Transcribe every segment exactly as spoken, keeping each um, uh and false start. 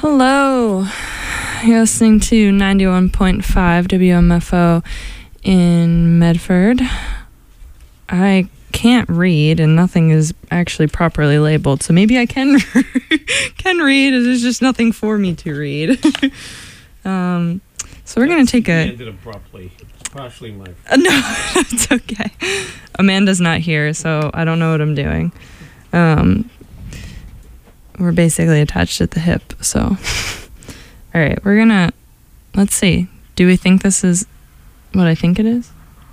Hello, you're listening to ninety-one point five W M F O in Medford. I can't read and nothing is actually properly labeled, so maybe I can can read. There's just nothing for me to read. um, so we're going to take a... Ended abruptly. Partially my... Uh, no, it's okay. Amanda's not here, so I don't know what I'm doing. Um... We're basically attached at the hip, so. All right, we're gonna, let's see. Do we think this is what I think it is?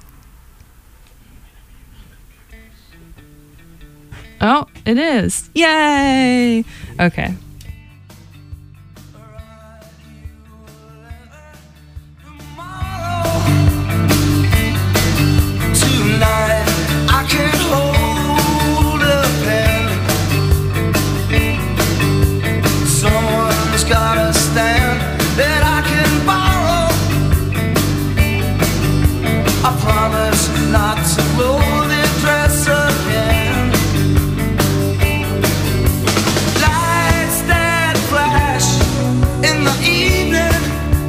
Oh, it is. Yay! Okay. Tonight, I can't hold a pen. Someone's got a stand that I can borrow. I promise not to blow the dress again. Lights that flash in the evening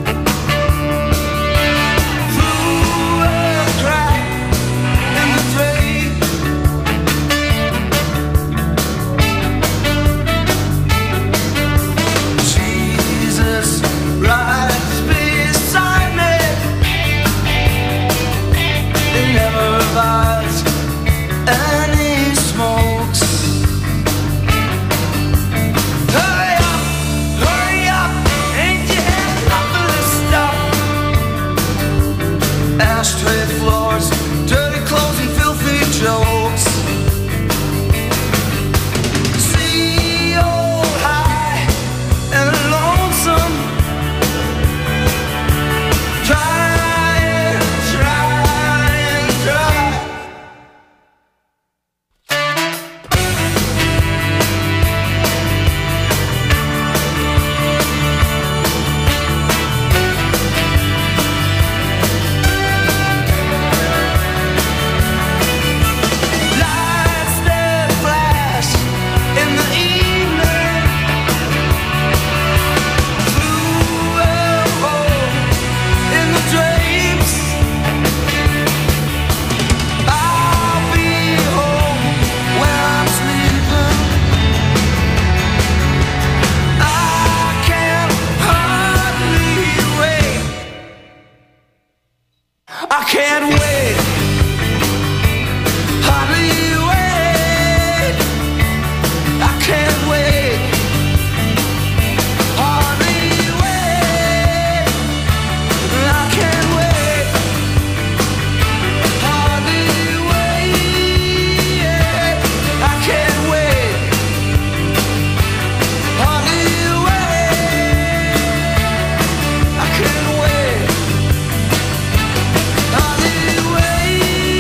through a crack in the drape. Jesus rides beside me. He never buys any smokes. Hurry up, hurry up, ain't you had enough of this stuff? Ashtray floors, dirty clothes and filthy jokes. See old high and lonesome, try and try and try. Lights that flash in the evening through a hole in the drapes. I'll be home when I'm sleeping. I can't hardly wait. I can't wait. Hardly wait. I can't wait. Hardly wait. I can't wait. Hardly wait. I can't wait. Hardly wait. I can't wait. Hardly wait.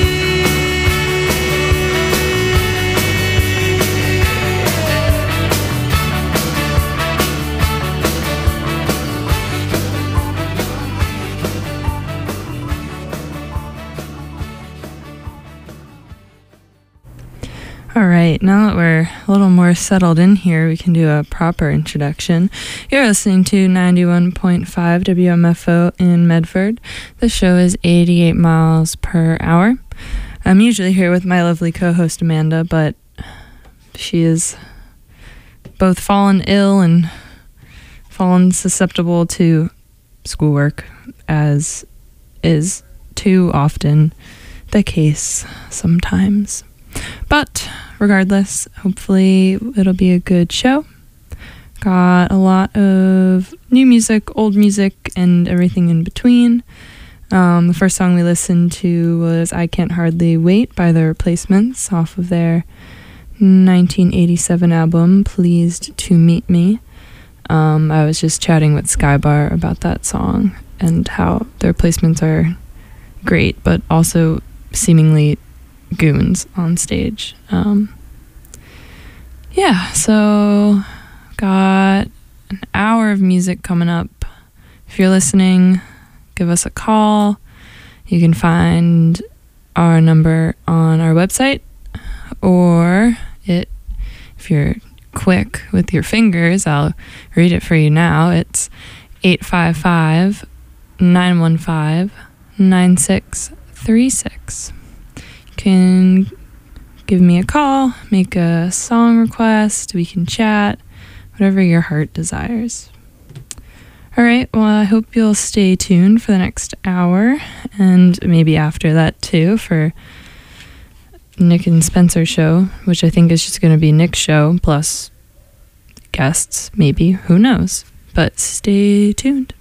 All right, now that we're a little more settled in here, we can do a proper introduction. You're listening to ninety-one point five W M F O in Medford. The show is eighty-eight miles per hour. I'm usually here with my lovely co-host Amanda, but she is both fallen ill and fallen susceptible to schoolwork, as is too often the case sometimes. But regardless, hopefully it'll be a good show. Got a lot of new music, old music, and everything in between. Um, the first song we listened to was I Can't Hardly Wait by The Replacements off of their nineteen eighty-seven album, Pleased to Meet Me. Um, I was just chatting with Skybar about that song and how The Replacements are great, but also seemingly goons on stage. Um, yeah, so got an hour of music coming up. If you're listening, give us a call. You can find our number on our website, or it, if you're quick with your fingers, I'll read it for you now. It's eight five five, nine one five, nine six three six. You can give me a call, make a song request, we can chat, whatever your heart desires. All right, well, I hope you'll stay tuned for the next hour, and maybe after that too, for Nick and Spencer show, which I think is just going to be Nick's show plus guests, maybe, who knows, but stay tuned.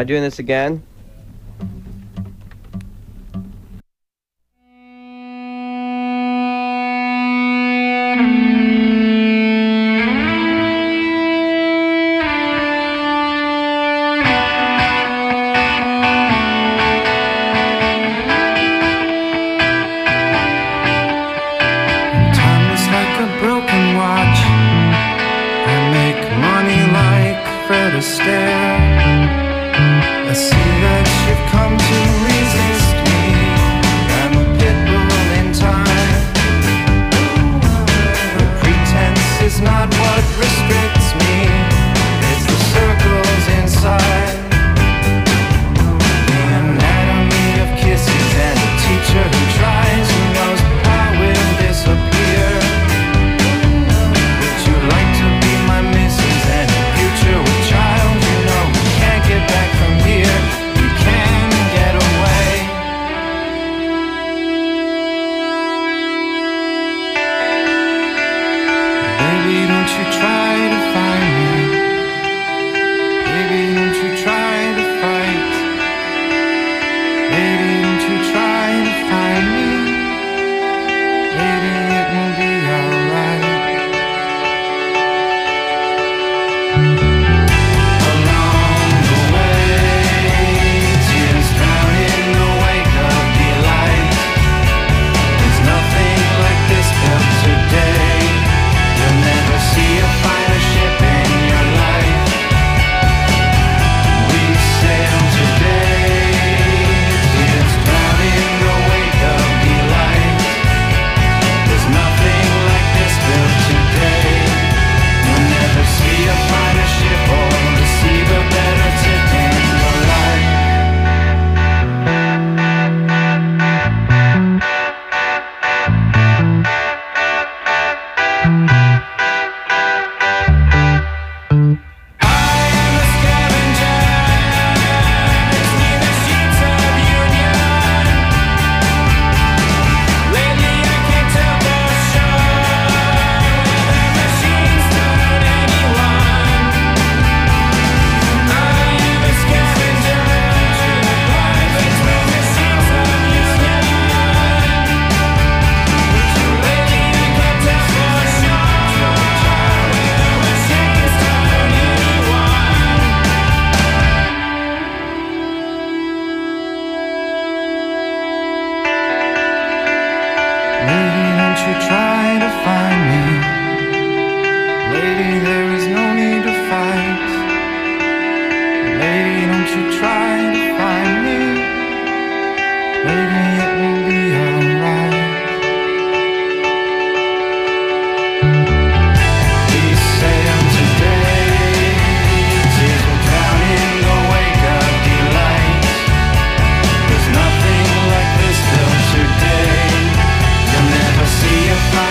doing this again. Time is like a broken watch. I make money like Fred Astaire. I see that you've come to resist me. I'm a pit bull in time. The pretense is not what restricts me. It's the circles inside. The anatomy of kisses and a teacher who tries, who knows how will disappear. Would you like to be my missus and a future with child? You know we can't get back from here. We can get away. Baby, don't you try to find me. Baby, don't you try to fight. Baby, don't you try to find me. Baby, it will be alright. Along the way, tears drown in the wake of delight. There's nothing like this built today. You'll never see a finer ship in your life. We sail today, tears drown in the wake of delight. There's nothing like this built today. You'll never see a finer ship or receive a better tip in your life. I am a scavenger, near the sheets of union. Lately I can't tell for sure whether machines turn anyone. I am a scavenger, between the sheets of union. Lately I can't tell for sure whether machines turn anyone. Lady, don't you try to find me. Lady, there is no need to fight. Lady, don't you try to find me. Lady, it will be alright. We sail today, tears will drown in the wake of delight. There's nothing like this built today. You'll never see a fire.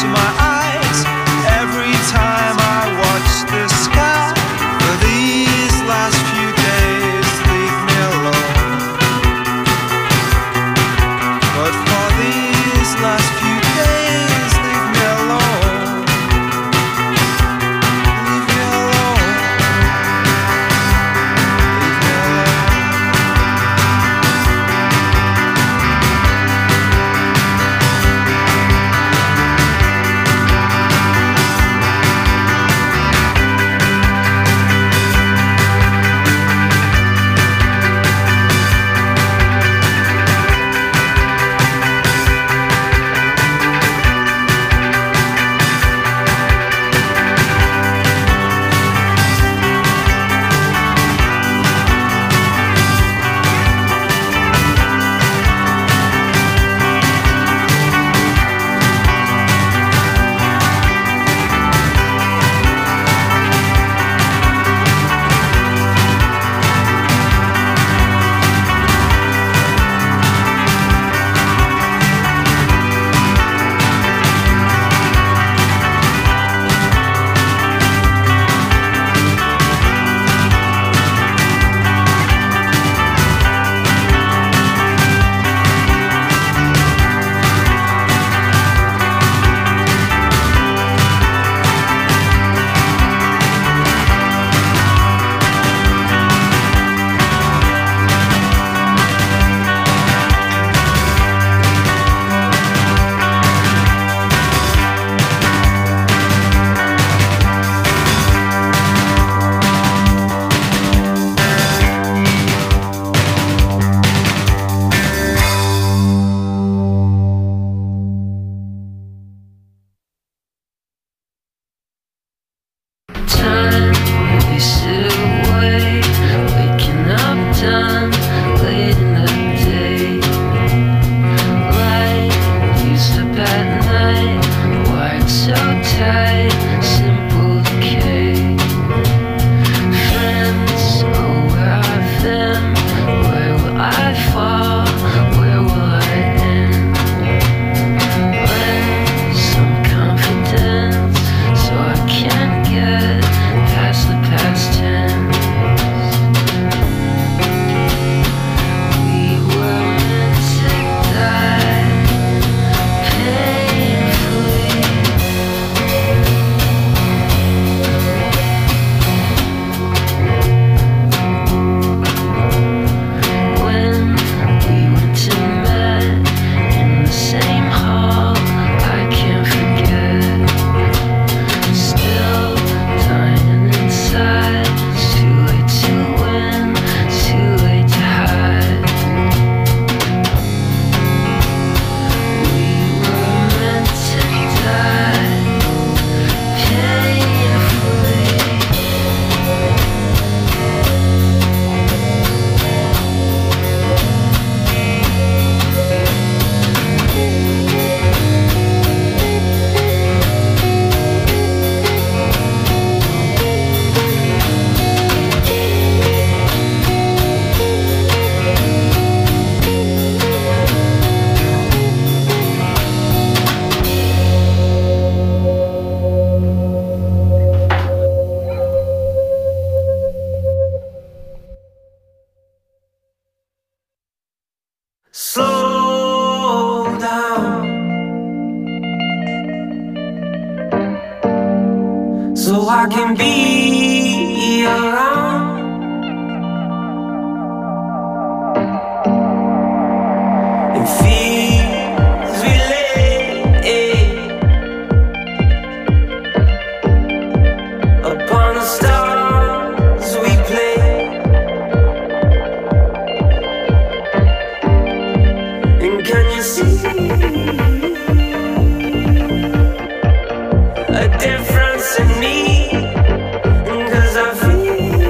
to my eyes every time I watch the sky. For these last few days, leave me alone. But for these last few days, leave me alone. Leave me alone. Leave me alone. Time wasted away, waking up done late in the day. Light used up at night, wired so tight, simple decay. Friends, oh where I've been, where will I fall, where will I end? Lend some confidence so I can't get past the past tense. We were meant to die painfully. When we went to met in the same hall, I can't forget. Still dying inside. It's too late to win, it's too late to hide. We were meant to die painfully. Slow down so I can be around. It feels related upon the stars we play. And can you see a difference in me? 'Cause I feel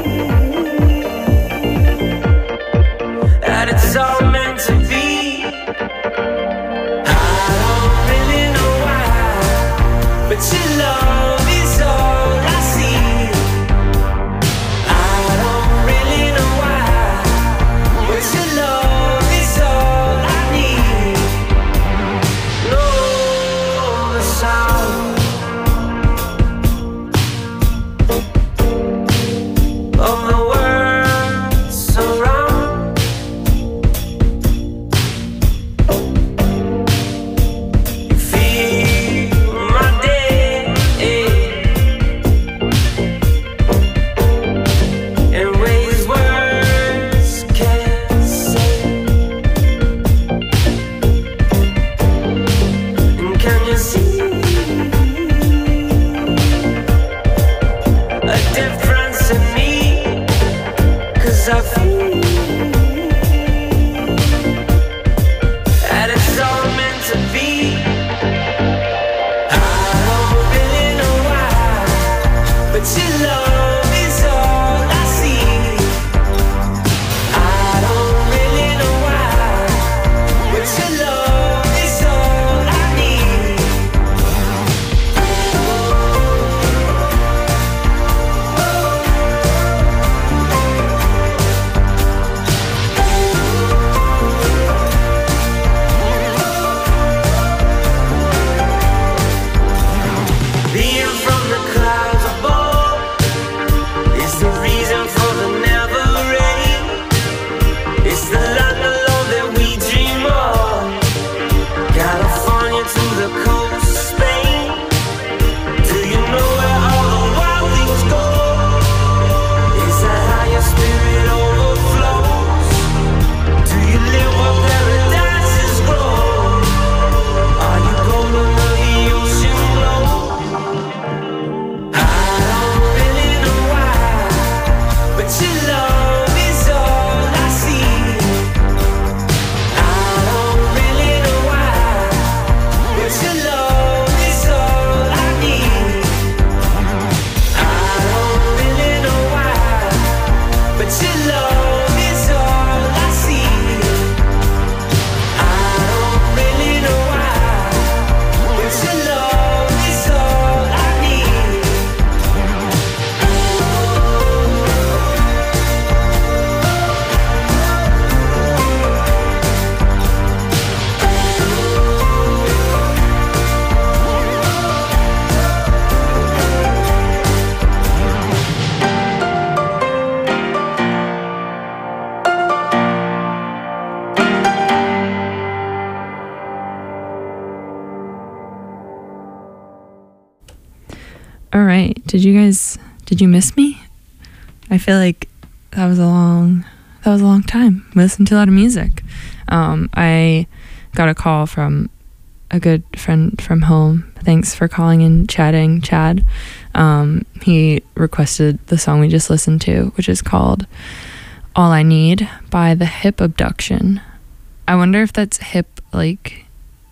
did you guys, did you miss me? I feel like that was a long, that was a long time. We listened to a lot of music. Um, I got a call from a good friend from home. Thanks for calling and chatting, Chad. Um, he requested the song we just listened to, which is called All I Need by The Hip Abduction. I wonder if that's hip, like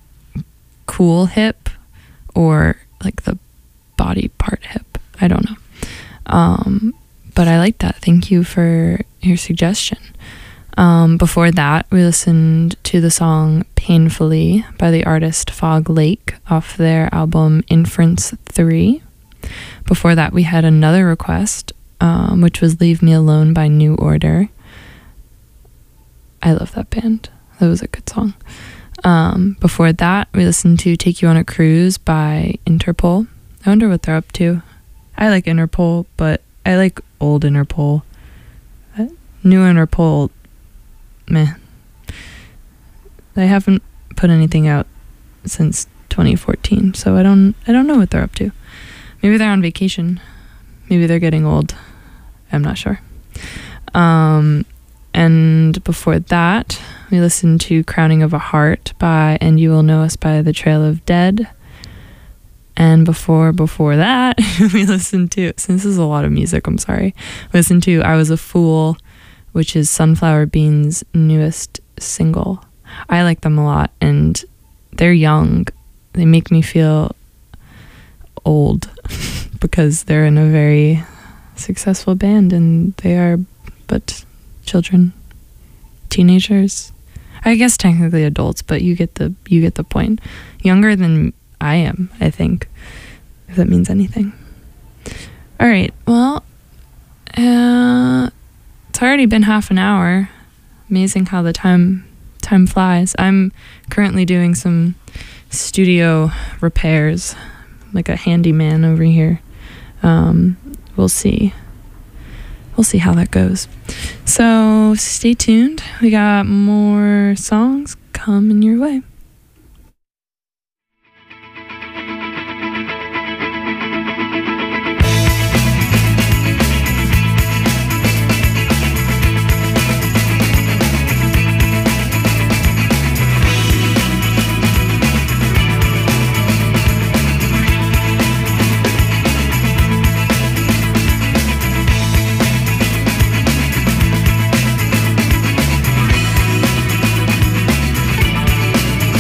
cool hip, or like the body part hip. I don't know. Um, but I like that. Thank you for your suggestion. Um, before that, we listened to the song Painfully by the artist Fog Lake off their album Inference three. Before that, we had another request, um, which was Leave Me Alone by New Order. I love that band. That was a good song. Um, before that, we listened to Take You on a Cruise by Interpol. I wonder what they're up to. I like Interpol, but I like old Interpol. Uh, New Interpol, meh. They haven't put anything out since twenty fourteen, so I don't I don't know what they're up to. Maybe they're on vacation. Maybe they're getting old. I'm not sure. Um, and before that, we listened to Crowning of a Heart by And You Will Know Us by The Trail of Dead. And before before that, we listened to, since this is a lot of music, I'm sorry, we listened to I Was a Fool, which is Sunflower Beans' newest single. I like them a lot, and they're young. They make me feel old because they're in a very successful band, and they are but children, teenagers. I guess technically adults, but you get the you get the point. Younger than I am, I think, if that means anything. All right, well, uh, it's already been half an hour. Amazing how the time time flies. I'm currently doing some studio repairs, like a handyman over here. Um, we'll see. We'll see how that goes. So stay tuned. We got more songs coming your way. Thank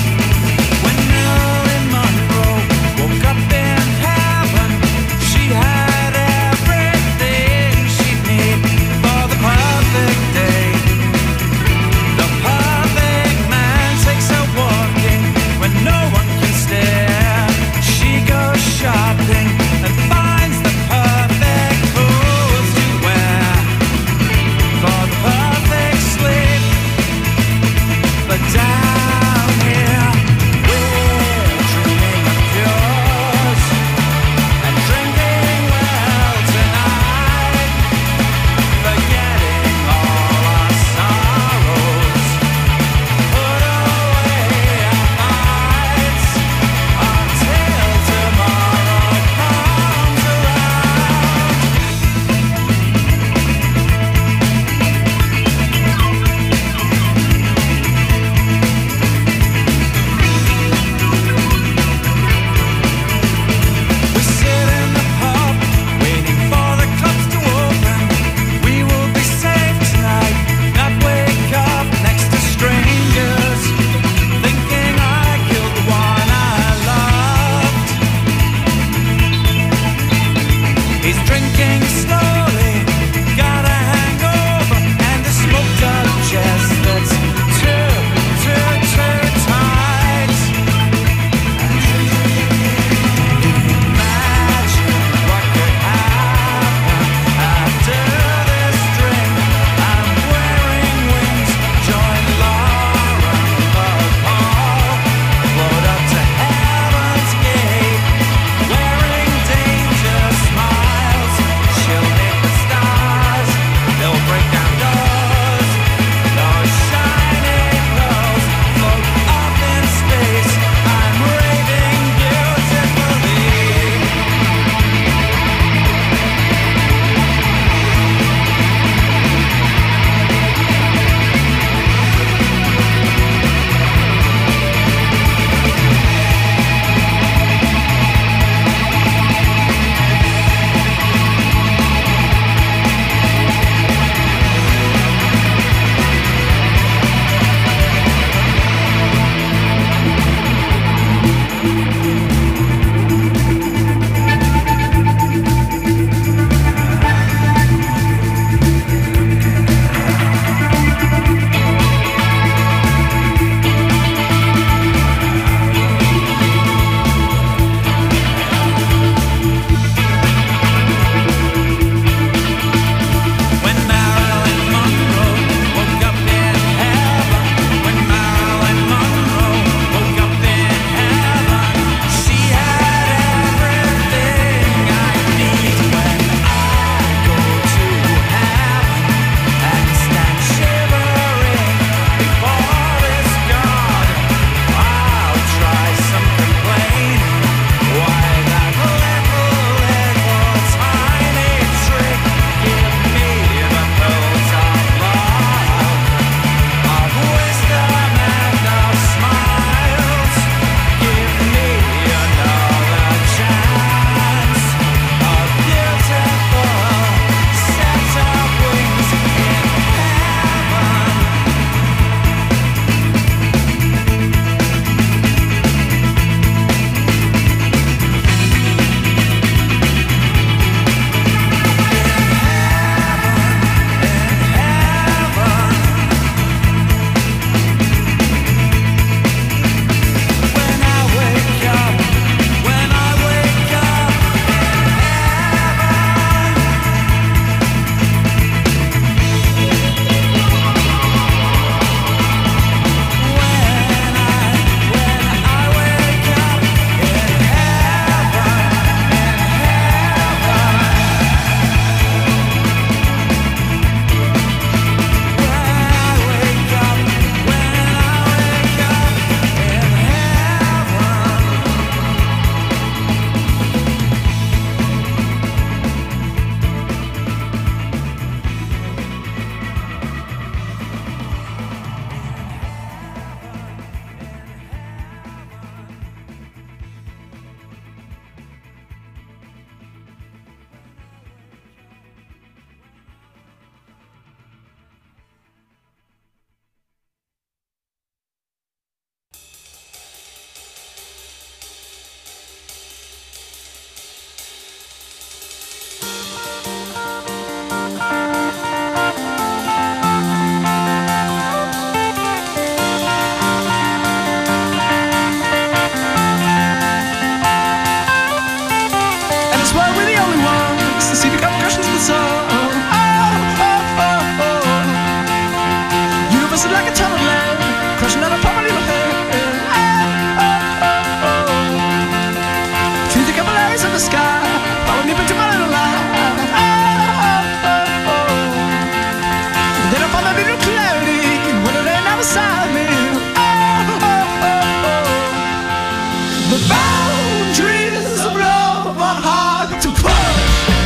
universe is like a tunnel land, crushing down upon my little head. Oh, oh, oh, oh. Through the capillaries of the sky, follow me into my little life. Oh, oh, oh, oh. Then I find that little clarity when it ain't out beside me. Oh, oh, oh, oh. The boundaries of love are hard to push.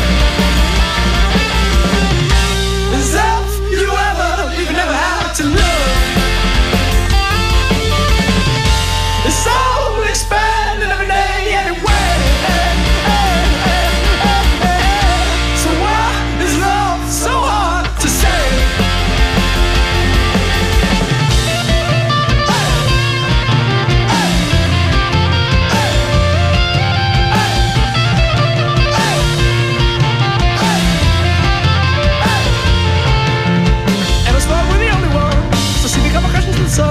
As if you ever, you never had to look. It's all expanding every day anyway. So why is love so hard to say? And I swear we're the only ones, so see me come across with so.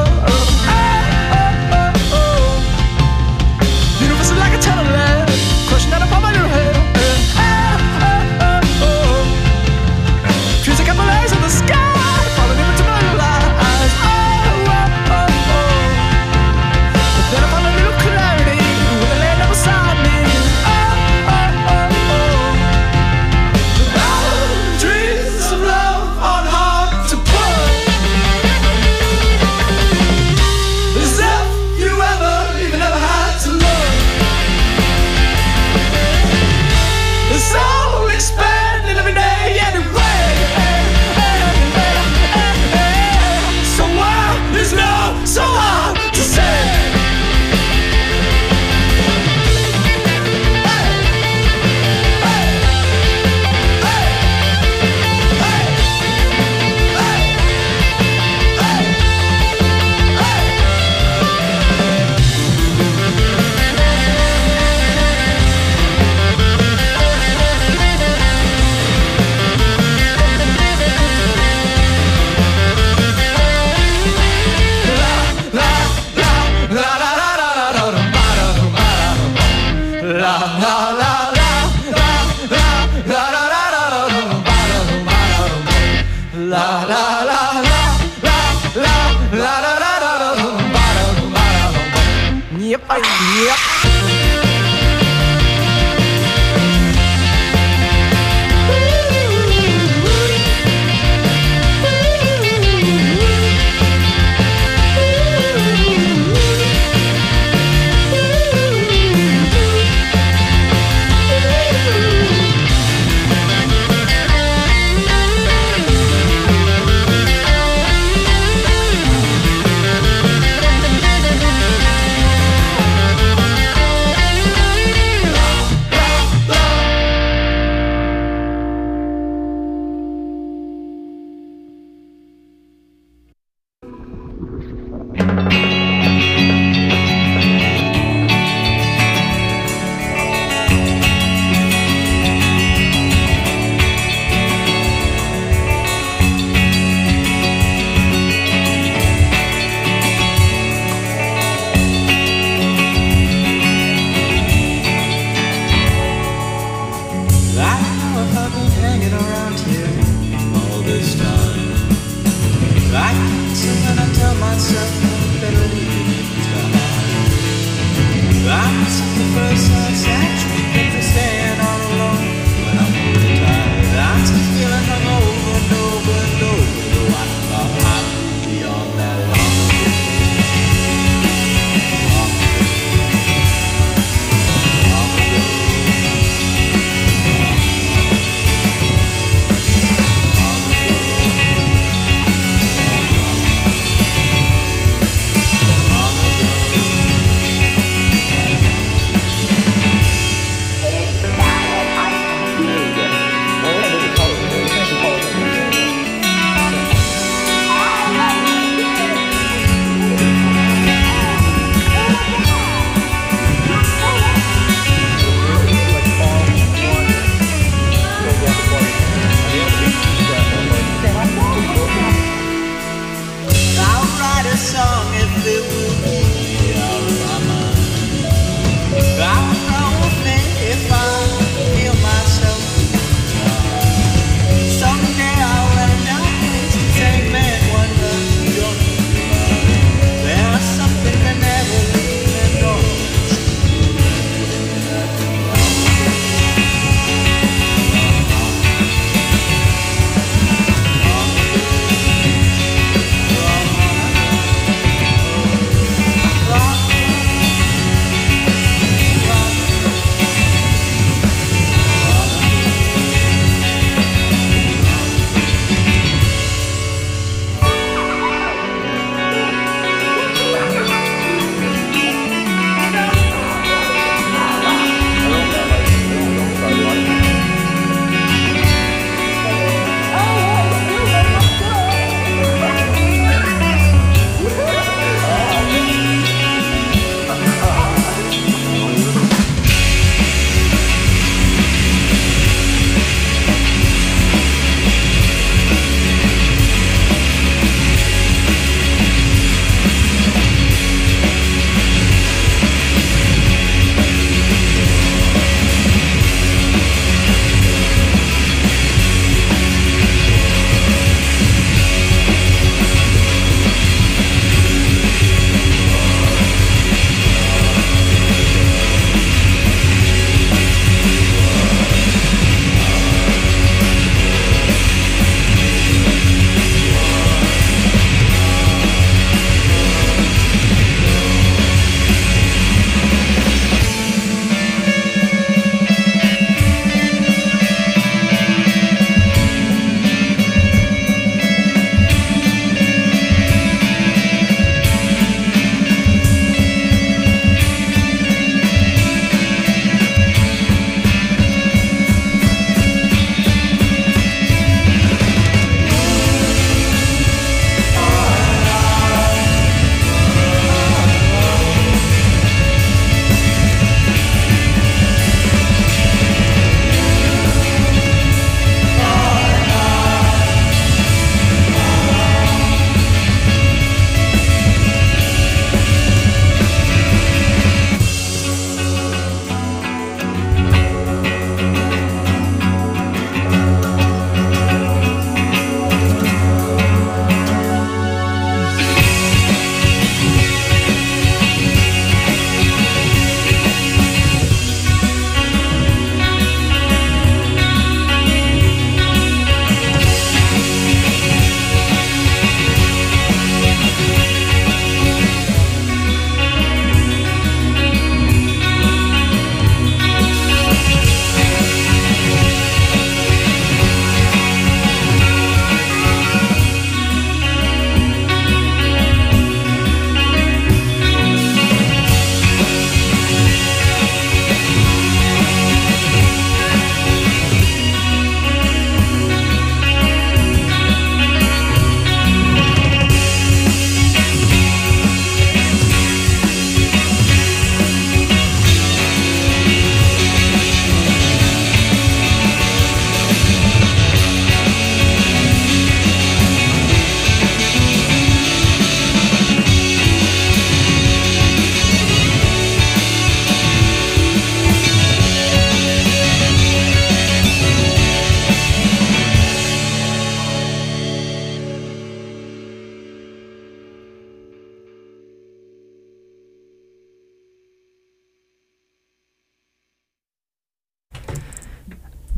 Universe is like a tunnel land, crushing down upon my little head. Oh, oh, oh, oh. Trees like capillaries in the sky, falling into my little eyes. Oh, oh, oh, oh. But then I found a little clarity with the land up beside me. Oh, oh, oh, oh. The boundaries of love are hard to push. As if you ever, even ever had to look. It's all expanding every day anyway. So why is love so hard to say? Yep, yep.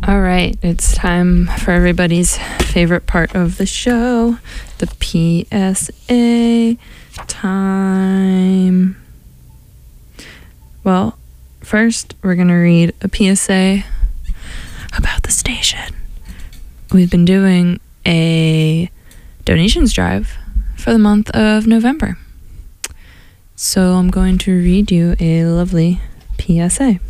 All right, it's time for everybody's favorite part of the show, the P S A time. Well, first we're going to read a P S A about the station. We've been doing a donations drive for the month of November. So I'm going to read you a lovely P S A.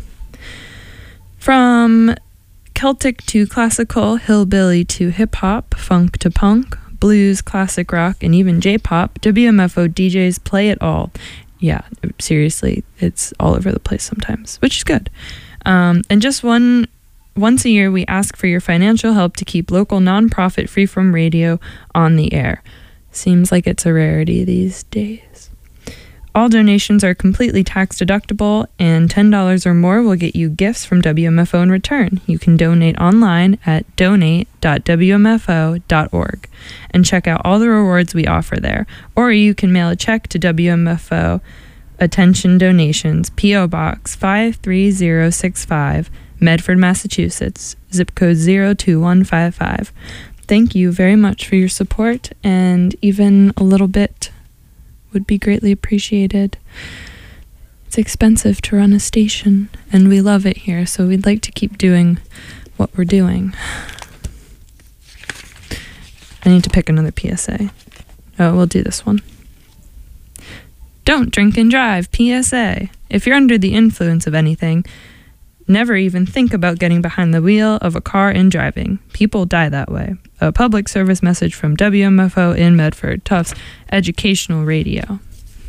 From Celtic to classical, hillbilly to hip-hop, funk to punk, blues, classic rock, and even J-pop, W M F O D Js play it all. Yeah, seriously, it's all over the place sometimes, which is good. Um, and just one once a year, we ask for your financial help to keep local nonprofit Freeform Radio on the air. Seems like it's a rarity these days. All donations are completely tax deductible, and ten dollars or more will get you gifts from W M F O in return. You can donate online at donate dot w m f o dot org and check out all the rewards we offer there. Or you can mail a check to W M F O Attention Donations, P O Box five three zero six five, Medford, Massachusetts, zip code zero two one five five. Thank you very much for your support, and even a little bit would be greatly appreciated. It's expensive to run a station, and we love it here, so we'd like to keep doing what we're doing. I need to pick another P S A. Oh, we'll do this one. Don't drink and drive, P S A. If you're under the influence of anything, never even think about getting behind the wheel of a car and driving. People die that way. A public service message from W M F O in Medford, Tufts Educational Radio.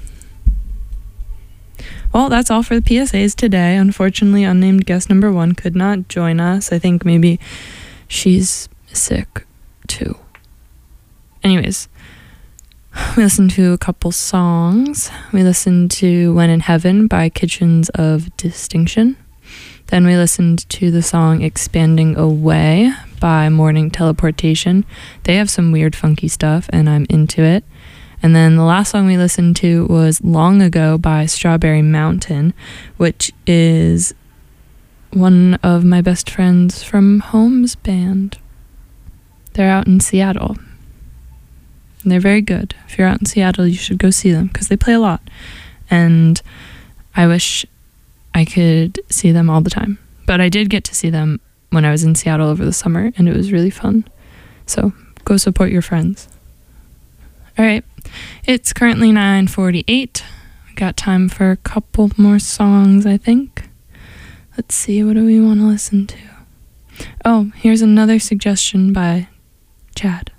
Well, that's all for the P S As today. Unfortunately, unnamed guest number one could not join us. I think maybe she's sick too. Anyways, we listened to a couple songs. We listened to When in Heaven by Kitchens of Distinction. Then we listened to the song Expanding Away by Morning Teleportation. They have some weird funky stuff, and I'm into it. And then the last song we listened to was Long Ago by Strawberry Mountain, which is one of my best friends from Home's band. They're out in Seattle. And they're very good. If you're out in Seattle, you should go see them, because they play a lot. And I wish I could see them all the time. But I did get to see them when I was in Seattle over the summer, and it was really fun. So go support your friends. All right. It's currently nine forty-eight. We got time for a couple more songs, I think. Let's see, what do we want to listen to? Oh, here's another suggestion by Chad.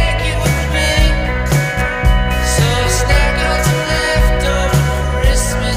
Christmas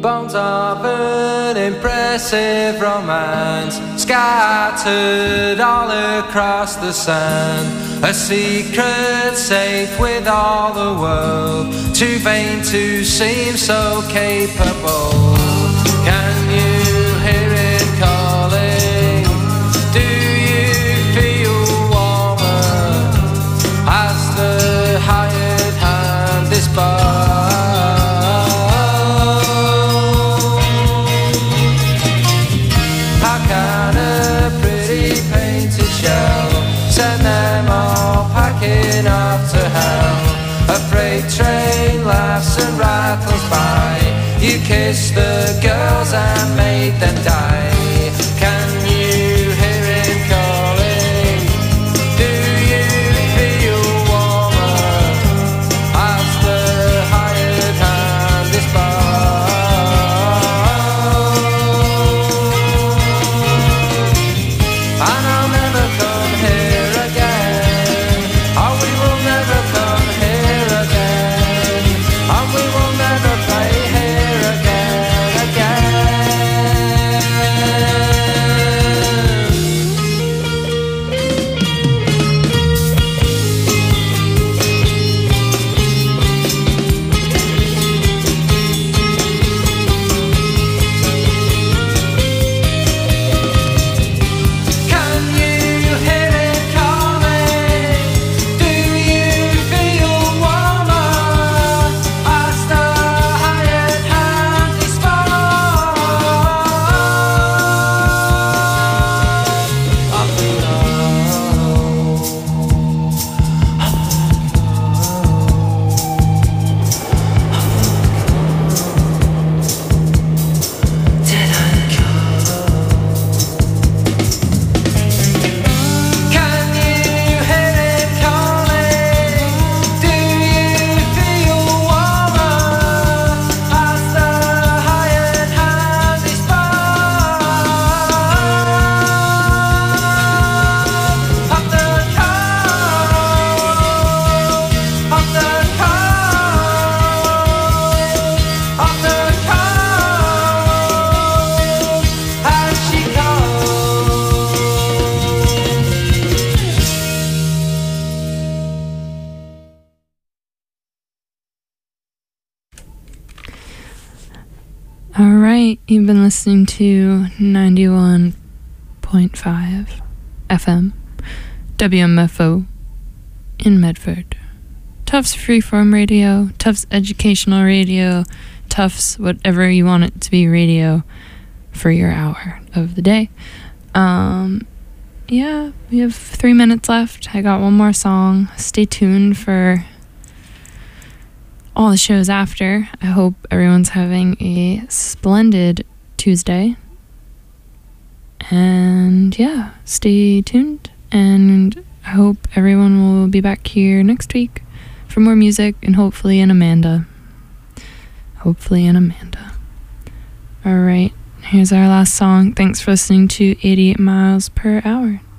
bones of an impressive romance scattered all across the sand. A secret safe with all the world, too vain to seem so capable. Can you hear it calling? Do you feel warmer as the hired hand is barred? How can a pretty painted shell send them all packing off to hell? A freight train laughs and rattles by. You kissed the girls and made them die. Can you hear him calling? Do you feel warmer as the hired hand is barred? And I'll never come here again. Oh, we will never come here again. And we will never play here again, again. Can you hear it calling? Do you feel warmer as the hired hand is barred? Up Can you hear it calling? Do you feel warmer as the hired hand is barred? Up the cold, up the cold, up the cold, as she goes. All right, you've been listening to ninety-one point five F M, W M F O in Medford. Tufts Freeform Radio, Tufts Educational Radio, Tufts whatever you want it to be radio for your hour of the day. Um, yeah, we have three minutes left. I got one more song. Stay tuned for all the shows after. I hope everyone's having a splendid Tuesday. And yeah, stay tuned. And I hope everyone will be back here next week for more music and hopefully an Amanda. Hopefully an Amanda. All right, here's our last song. Thanks for listening to eighty-eight miles per hour.